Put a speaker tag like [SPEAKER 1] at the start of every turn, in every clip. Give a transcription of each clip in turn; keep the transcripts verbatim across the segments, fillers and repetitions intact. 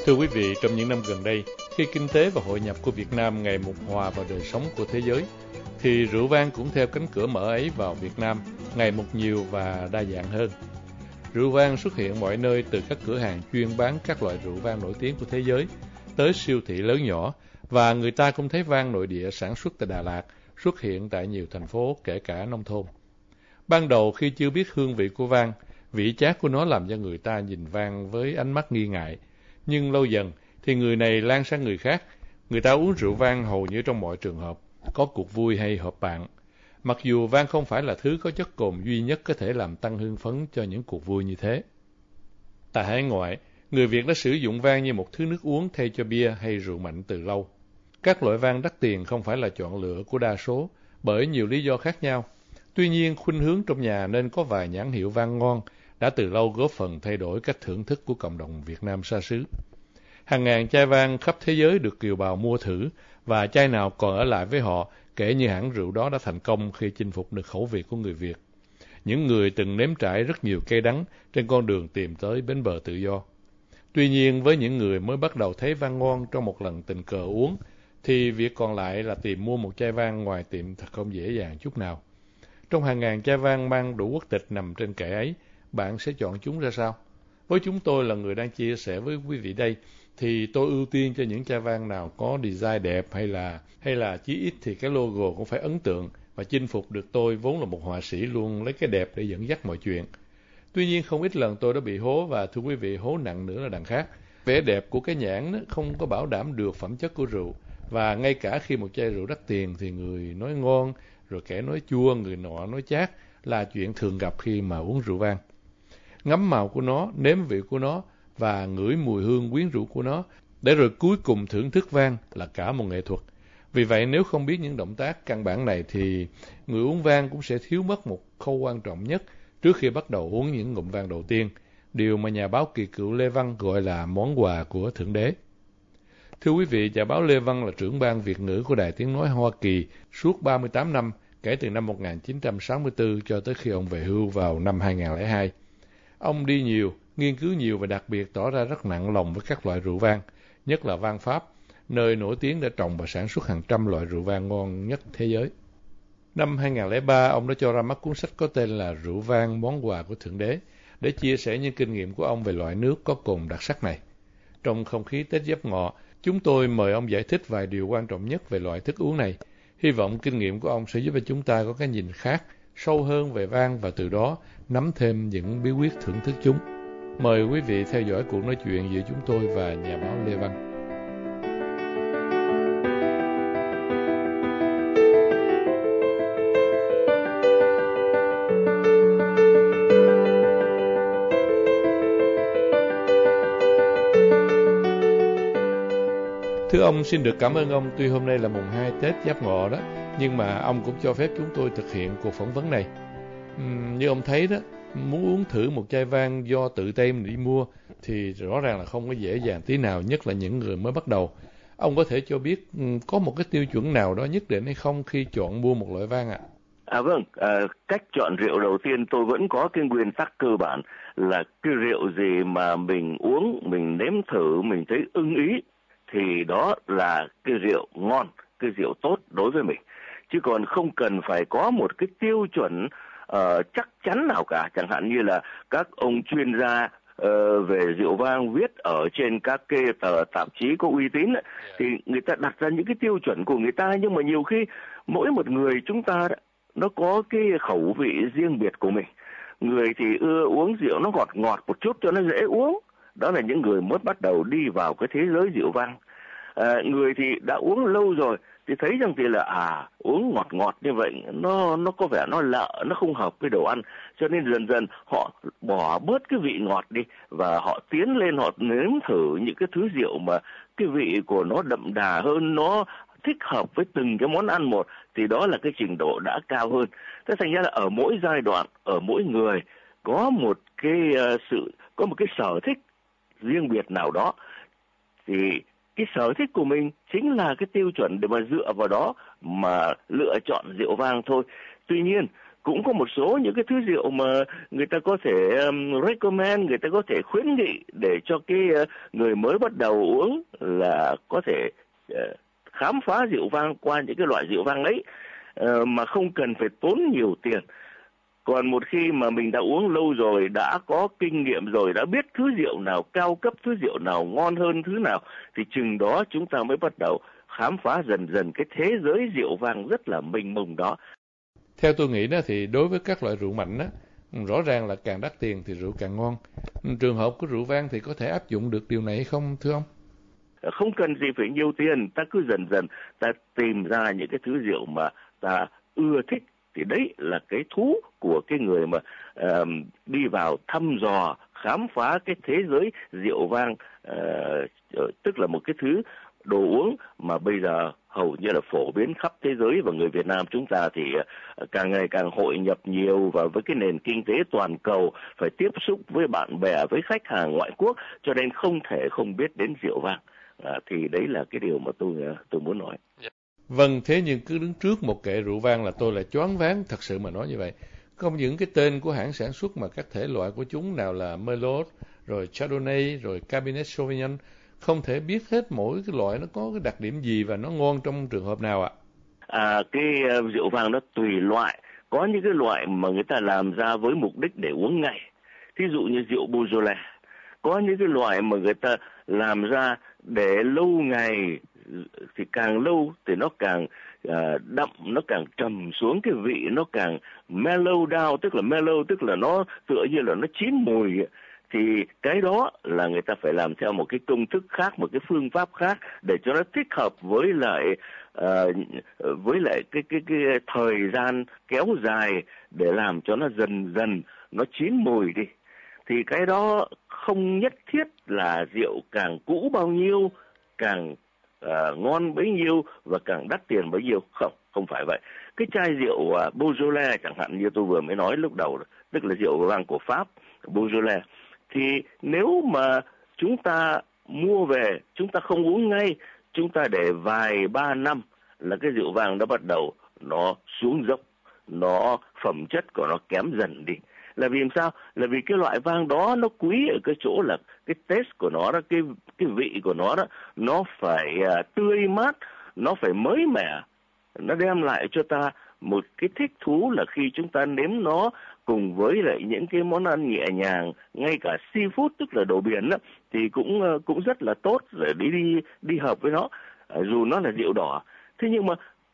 [SPEAKER 1] Thưa quý vị, trong những năm gần đây, khi kinh tế và hội nhập của Việt Nam ngày một hòa vào đời sống của thế giới, thì rượu vang cũng theo cánh cửa mở ấy vào Việt Nam ngày một nhiều và đa dạng hơn. Rượu vang xuất hiện mọi nơi, từ các cửa hàng chuyên bán các loại rượu vang nổi tiếng của thế giới tới siêu thị lớn nhỏ, và người ta cũng thấy vang nội địa sản xuất tại Đà Lạt xuất hiện tại nhiều thành phố, kể cả nông thôn. Ban đầu khi chưa biết hương vị của vang, vị chát của nó làm cho người ta nhìn vang với ánh mắt nghi ngại. Nhưng lâu dần thì người này lan sang người khác. Người ta uống rượu vang hầu như trong mọi trường hợp, có cuộc vui hay họp bạn. Mặc dù vang không phải là thứ có chất cồn duy nhất có thể làm tăng hưng phấn cho những cuộc vui như thế. Tại hải ngoại, người Việt đã sử dụng vang như một thứ nước uống thay cho bia hay rượu mạnh từ lâu. Các loại vang đắt tiền không phải là chọn lựa của đa số, bởi nhiều lý do khác nhau. Tuy nhiên, khuynh hướng trong nhà nên có vài nhãn hiệu vang ngon đã từ lâu góp phần thay đổi cách thưởng thức của cộng đồng Việt Nam xa xứ. Hàng ngàn chai vang khắp thế giới được kiều bào mua thử, và chai nào còn ở lại với họ kể như hãng rượu đó đã thành công khi chinh phục được khẩu vị của người Việt, những người từng nếm trải rất nhiều cay đắng trên con đường tìm tới bến bờ tự do. Tuy nhiên, với những người mới bắt đầu thấy vang ngon trong một lần tình cờ uống, thì việc còn lại là tìm mua một chai vang ngoài tiệm thật không dễ dàng chút nào. Trong hàng ngàn chai vang mang đủ quốc tịch nằm trên kệ ấy, bạn sẽ chọn chúng ra sao? Với chúng tôi là người đang chia sẻ với quý vị đây, thì tôi ưu tiên cho những chai vang nào có design đẹp, hay là hay là chí ít thì cái logo cũng phải ấn tượng và chinh phục được tôi, vốn là một họa sĩ luôn lấy cái đẹp để dẫn dắt mọi chuyện. Tuy nhiên, không ít lần tôi đã bị hố, và thưa quý vị, hố nặng nữa là đằng khác. Vẻ đẹp của cái nhãn không có bảo đảm được phẩm chất của rượu, và ngay cả khi một chai rượu đắt tiền thì người nói ngon, rồi kẻ nói chua, người nọ nói chát là chuyện thường gặp khi mà uống rượu vang. Ngắm màu của nó, nếm vị của nó và ngửi mùi hương quyến rũ của nó, để rồi cuối cùng thưởng thức vang là cả một nghệ thuật. Vì vậy, nếu không biết những động tác căn bản này thì người uống vang cũng sẽ thiếu mất một khâu quan trọng nhất trước khi bắt đầu uống những ngụm vang đầu tiên, điều mà nhà báo kỳ cựu Lê Văn gọi là món quà của Thượng Đế. Thưa quý vị, nhà báo Lê Văn là trưởng ban Việt ngữ của Đài Tiếng Nói Hoa Kỳ suốt ba mươi tám năm, kể từ năm một nghìn chín trăm sáu mươi tư cho tới khi ông về hưu vào năm hai nghìn không trăm lẻ hai. Ông đi nhiều, nghiên cứu nhiều và đặc biệt tỏ ra rất nặng lòng với các loại rượu vang, nhất là vang Pháp, nơi nổi tiếng đã trồng và sản xuất hàng trăm loại rượu vang ngon nhất thế giới. Năm hai nghìn không trăm lẻ ba, ông đã cho ra mắt cuốn sách có tên là Rượu vang, món quà của Thượng Đế, để chia sẻ những kinh nghiệm của ông về loại nước có cồn đặc sắc này. Trong không khí Tết Giáp Ngọ, chúng tôi mời ông giải thích vài điều quan trọng nhất về loại thức uống này. Hy vọng kinh nghiệm của ông sẽ giúp cho chúng ta có cái nhìn khác, sâu hơn về vang, và từ đó nắm thêm những bí quyết thưởng thức chúng. Mời quý vị theo dõi cuộc nói chuyện giữa chúng tôi và nhà báo Lê Văn. Thưa ông, xin được cảm ơn ông. Tuy hôm nay là mùng hai Tết Giáp Ngọ đó, nhưng mà ông cũng cho phép chúng tôi thực hiện cuộc phỏng vấn này. Uhm, như ông thấy đó, muốn uống thử một chai vang do tự tay mình đi mua thì rõ ràng là không có dễ dàng tí nào, nhất là những người mới bắt đầu. Ông có thể cho biết um, có một cái tiêu chuẩn nào đó nhất định hay không khi chọn mua một loại vang ạ?
[SPEAKER 2] À? À vâng, à, cách chọn rượu đầu tiên tôi vẫn có cái nguyên tắc cơ bản là cái rượu gì mà mình uống, mình nếm thử, mình thấy ưng ý, thì đó là cái rượu ngon, cái rượu tốt đối với mình. Chứ còn không cần phải có một cái tiêu chuẩn uh, chắc chắn nào cả. Chẳng hạn như là các ông chuyên gia uh, về rượu vang viết ở trên các cái tờ tạp chí có uy tín ấy, thì người ta đặt ra những cái tiêu chuẩn của người ta. Nhưng mà nhiều khi mỗi một người chúng ta nó có cái khẩu vị riêng biệt của mình. Người thì ưa uống rượu nó ngọt ngọt một chút cho nó dễ uống. Đó là những người mới bắt đầu đi vào cái thế giới rượu vang. À, người thì đã uống lâu rồi thì thấy rằng thì là à uống ngọt ngọt như vậy nó nó có vẻ nó lợ, nó không hợp với đồ ăn, cho nên dần dần họ bỏ bớt cái vị ngọt đi và họ tiến lên, họ nếm thử những cái thứ rượu mà cái vị của nó đậm đà hơn, nó thích hợp với từng cái món ăn một, thì đó là cái trình độ đã cao hơn. Thế thành ra là ở mỗi giai đoạn, ở mỗi người có một cái uh, sự có một cái sở thích riêng biệt nào đó, thì cái sở thích của mình chính là cái tiêu chuẩn để mà dựa vào đó mà lựa chọn rượu vang thôi. Tuy nhiên cũng có một số những cái thứ rượu mà người ta có thể um, recommend, người ta có thể khuyến nghị để cho cái uh, người mới bắt đầu uống là có thể uh, khám phá rượu vang qua những cái loại rượu vang ấy, uh, mà không cần phải tốn nhiều tiền. Còn một khi mà mình đã uống lâu rồi, đã có kinh nghiệm rồi, đã biết thứ rượu nào cao cấp, thứ rượu nào ngon hơn thứ nào, thì chừng đó chúng ta mới bắt đầu khám phá dần dần cái thế giới rượu vang rất là mênh mông đó.
[SPEAKER 1] Theo tôi nghĩ đó thì đối với các loại rượu mạnh đó, rõ ràng là càng đắt tiền thì rượu càng ngon. Trường hợp của rượu vang thì có thể áp dụng được điều này hay không thưa ông?
[SPEAKER 2] Không cần gì phải nhiều tiền, ta cứ dần dần ta tìm ra những cái thứ rượu mà ta ưa thích. Thì đấy là cái thú của cái người mà uh, đi vào thăm dò, khám phá cái thế giới rượu vang, uh, tức là một cái thứ đồ uống mà bây giờ hầu như là phổ biến khắp thế giới, và người Việt Nam chúng ta thì càng ngày càng hội nhập nhiều và với cái nền kinh tế toàn cầu, phải tiếp xúc với bạn bè, với khách hàng ngoại quốc, cho nên không thể không biết đến rượu vang. À, thì đấy là cái điều mà tôi tôi muốn nói.
[SPEAKER 1] Vâng, thế nhưng cứ đứng trước một kệ rượu vang là tôi lại choáng váng, thật sự mà nói như vậy. Không những cái tên của hãng sản xuất mà các thể loại của chúng, nào là Merlot, rồi Chardonnay, rồi Cabernet Sauvignon, không thể biết hết mỗi cái loại nó có cái đặc điểm gì và nó ngon trong trường hợp nào ạ?
[SPEAKER 2] À, cái uh, rượu vang nó tùy loại. Có những cái loại mà người ta làm ra với mục đích để uống ngày. Thí dụ như rượu Beaujolais. Có những cái loại mà người ta làm ra để lâu ngày, thì càng lâu thì nó càng uh, đậm, nó càng trầm xuống, cái vị nó càng mellow down, tức là mellow tức là nó tựa như là nó chín mùi. Thì cái đó là người ta phải làm theo một cái công thức khác, một cái phương pháp khác để cho nó thích hợp với lại uh, với lại cái cái cái thời gian kéo dài, để làm cho nó dần dần nó chín mùi đi. Thì cái đó không nhất thiết là rượu càng cũ bao nhiêu càng uh, ngon bấy nhiêu và càng đắt tiền bấy nhiêu. Không, không phải vậy. Cái chai rượu uh, Beaujolais chẳng hạn như tôi vừa mới nói lúc đầu, tức là rượu vang của Pháp, Beaujolais, thì nếu mà chúng ta mua về, chúng ta không uống ngay, chúng ta để vài ba năm là cái rượu vang nó bắt đầu nó xuống dốc, nó phẩm chất của nó kém dần đi. Là vì sao? Là vì cái loại vang đó nó quý ở cái chỗ là cái taste của nó đó, cái cái vị của nó đó, nó phải uh, tươi mát, nó phải mới mẻ, nó đem lại cho ta một cái thích thú là khi chúng ta nếm nó cùng với lại những cái món ăn nhẹ nhàng, ngay cả seafood tức là đồ biển đó, thì cũng uh, cũng rất là tốt để đi đi đi hợp với nó, uh, dù nó là rượu đỏ. Thế nhưng mà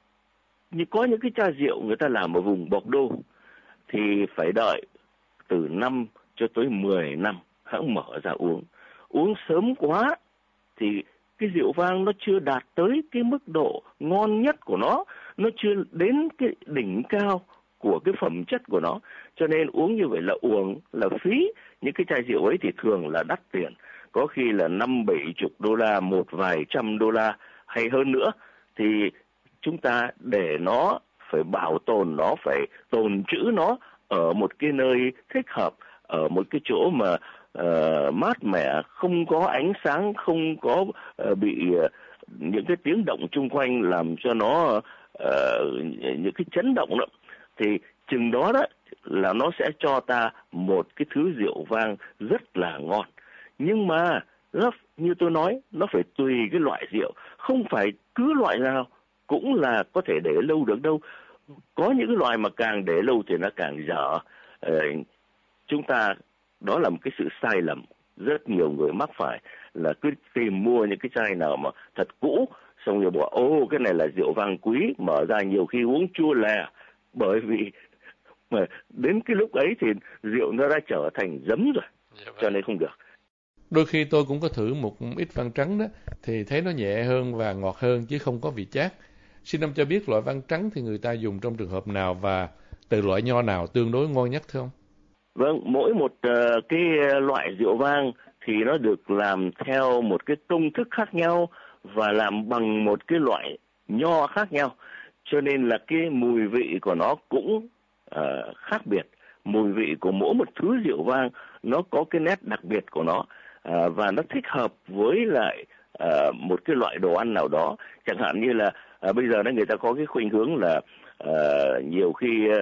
[SPEAKER 2] như có những cái chai rượu người ta làm ở vùng Bordeaux thì phải đợi từ năm cho tới mười năm hãng mở ra uống. Uống sớm quá thì cái rượu vang nó chưa đạt tới cái mức độ ngon nhất của nó, nó chưa đến cái đỉnh cao của cái phẩm chất của nó, cho nên uống như vậy là uổng, là phí. Những cái chai rượu ấy thì thường là đắt tiền, có khi là năm bảy chục đô la, một vài trăm đô la hay hơn nữa. Thì chúng ta để nó phải bảo tồn, nó phải tồn trữ nó ở một cái nơi thích hợp, ở một cái chỗ mà uh, mát mẻ, không có ánh sáng, không có uh, bị uh, những cái tiếng động chung quanh làm cho nó uh, những cái chấn động đó. Thì chừng đó đó là nó sẽ cho ta một cái thứ rượu vang rất là ngon. Nhưng mà nó, như tôi nói, nó phải tùy cái loại rượu, không phải cứ loại nào cũng là có thể để lâu được đâu. Có những cái loại mà càng để lâu thì nó càng dở. Ờ, chúng ta, đó là một cái sự sai lầm rất nhiều người mắc phải, là cứ tìm mua những cái chai nào mà thật cũ, xong rồi bảo ô cái này là rượu vang quý, mở ra nhiều khi uống chua lè, bởi vì mà đến cái lúc ấy thì rượu nó đã trở thành giấm rồi, cho nên không được.
[SPEAKER 1] Đôi khi tôi cũng có thử một ít vang trắng đó, thì thấy nó nhẹ hơn và ngọt hơn chứ không có vị chát. Xin ông cho biết loại vang trắng thì người ta dùng trong trường hợp nào và từ loại nho nào tương đối ngon nhất thưa ông?
[SPEAKER 2] Vâng, mỗi một uh, cái loại rượu vang thì nó được làm theo một cái công thức khác nhau và làm bằng một cái loại nho khác nhau. Cho nên là cái mùi vị của nó cũng uh, khác biệt. Mùi vị của mỗi một thứ rượu vang nó có cái nét đặc biệt của nó, uh, và nó thích hợp với lại uh, một cái loại đồ ăn nào đó. Chẳng hạn như là uh, bây giờ đó người ta có cái khuynh hướng là uh, nhiều khi uh,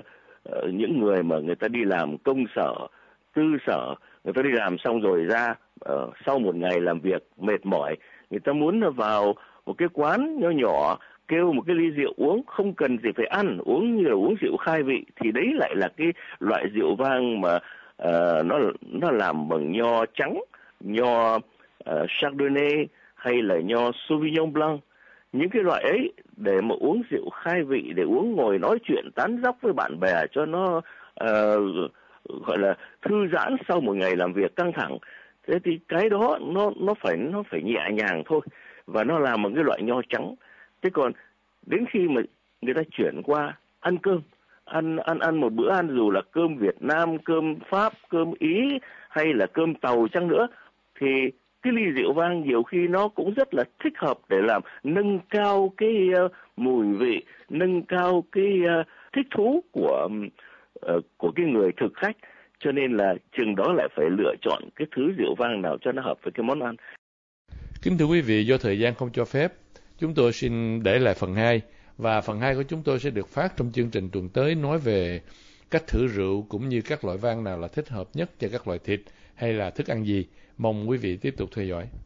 [SPEAKER 2] uh, những người mà người ta đi làm công sở, tư sở, người ta đi làm xong rồi ra uh, sau một ngày làm việc mệt mỏi, người ta muốn vào một cái quán nhỏ nhỏ kêu một cái ly rượu uống, không cần gì phải ăn, uống như là uống rượu khai vị, thì đấy lại là cái loại rượu vang mà uh, nó nó làm bằng nho trắng, nho uh, Chardonnay hay là nho Sauvignon Blanc. Những cái loại ấy để mà uống rượu khai vị, để uống ngồi nói chuyện tán dóc với bạn bè cho nó uh, gọi là thư giãn sau một ngày làm việc căng thẳng. Thế thì cái đó nó nó phải nó phải nhẹ nhàng thôi, và nó làm một cái loại nho trắng. Thế còn đến khi mà người ta chuyển qua ăn cơm, ăn ăn ăn một bữa ăn dù là cơm Việt Nam, cơm Pháp, cơm Ý hay là cơm Tàu chăng nữa, thì cái ly rượu vang nhiều khi nó cũng rất là thích hợp để làm nâng cao cái uh, mùi vị, nâng cao cái uh, thích thú của uh, của cái người thực khách. Cho nên là chừng đó lại phải lựa chọn cái thứ rượu vang nào cho nó hợp với cái món ăn.
[SPEAKER 1] Kính thưa quý vị, do thời gian không cho phép, chúng tôi xin để lại phần hai, và phần hai của chúng tôi sẽ được phát trong chương trình tuần tới, nói về cách thử rượu cũng như các loại vang nào là thích hợp nhất cho các loại thịt hay là thức ăn gì. Mong quý vị tiếp tục theo dõi.